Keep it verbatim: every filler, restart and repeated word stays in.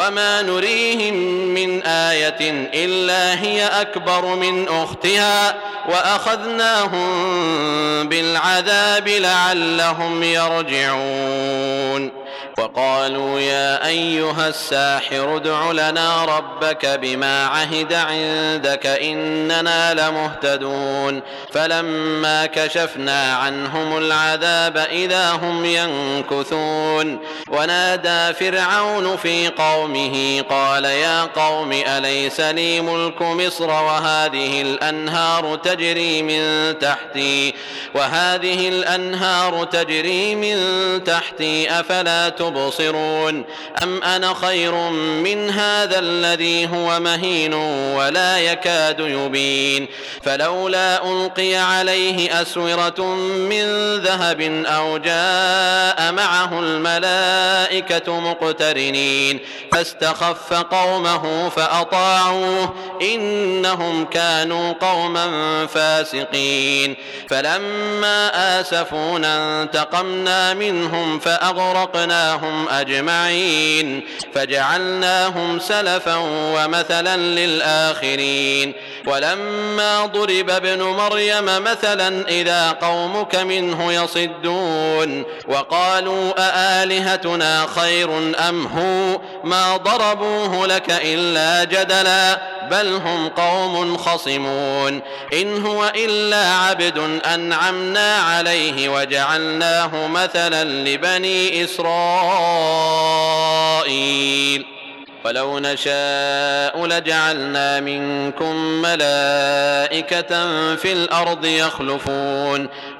وما نريهم من آية إلا هي أكبر من أختها وأخذناهم بالعذاب لعلهم يرجعون. وقالوا يا أيها الساحر ادع لنا ربك بما عهد عندك إننا لمهتدون. فلما كشفنا عنهم العذاب إذا هم ينكثون. ونادى فرعون في قومه قال يا قوم أليس لي ملك مصر وهذه الأنهار تجري من تحتي وهذه الأنهار تجري من تحتي أفلا تبصرون. أم أنا خير من هذا الذي هو مهين ولا يكاد يبين. فلولا ألقي عليه أسورة من ذهب أو جاء معه الملائكة مقترنين فاستخف قومه فأطاعوه إنهم كانوا قوما فاسقين. فلما آسفونا انتقمنا منهم فأغرقناهم أجمعين فجعلناهم سلفا ومثلا للآخرين. ولما ضرب ابن مريم مثلا إذا قومك منه يصدون وقالوا أآلهتنا خير أم هو ما ضربوه لك إلا جدلا بل هم قوم خصمون. إن هو إلا عبد أنعمنا عليه وجعلناه مثلا لبني إسرائيل. ولو نشاء لجعلنا منكم ملائكة في الأرض يخلفون